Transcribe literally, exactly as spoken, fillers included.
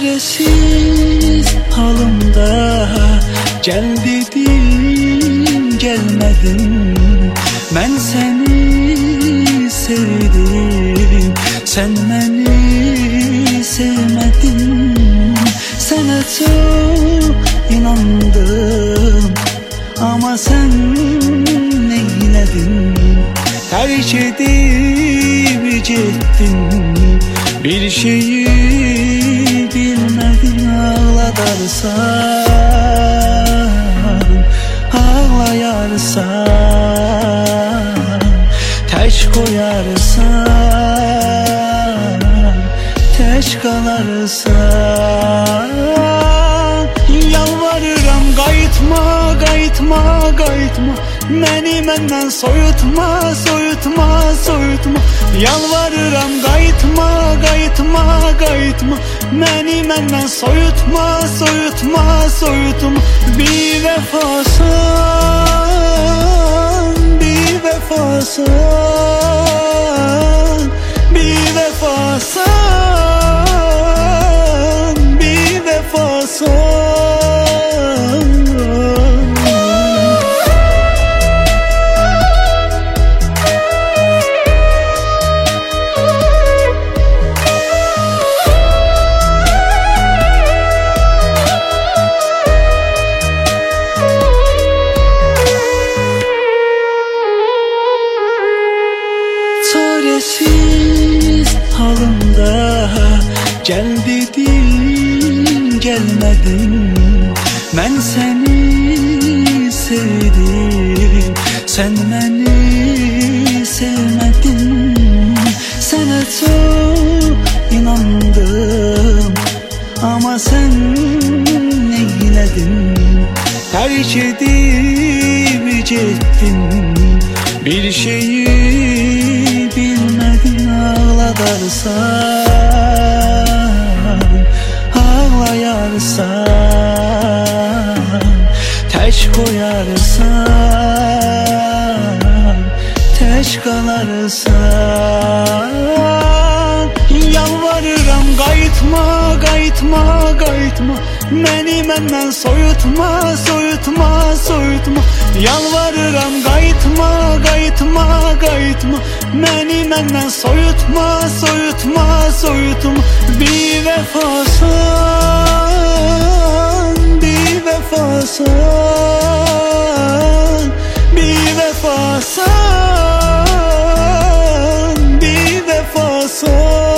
Çaresiz halımda gel dedim gelmedin. Ben seni sevdim, sen beni sevmedin. Sana çok inandım ama sen neyledin? Terk edip gittin, bir şeyi bilmedin. Ağladarsan, ağlayarsan, teş koyarsan, teş kalarsan. Yalvarıram qayıtma, qayıtma, qayıtma, məni məndən soyutma, soyutma, soyutma. Yalvarıram qayıtma, qayıtma, qayıtma, məni məndən soyutma, soyutma, soyutma. Bir vəfasan, bir vəfasan, bir vəfasan, bir vəfasan. Çaresiz halımda gel dedim gelmedin. Ben seni sevdim, sen beni sevmedin. Sana çok inandım ama sen neyledin? Terk edip gittin, bir şeyi bilmedin. Ağladarsan, ağlayarsan, teş koyarsan, teş kalarsan. Yalvarıram qayıtma, qayıtma, qayıtma, məni məndən soyutma, soyutma, soyutma. Yalvarıram qayıtma, qayıtma, qayıtma, məni məndən soyutma, soyutma, soyutma. Bir vəfasan, bir vəfasan, bir vəfasan, bir vəfasan.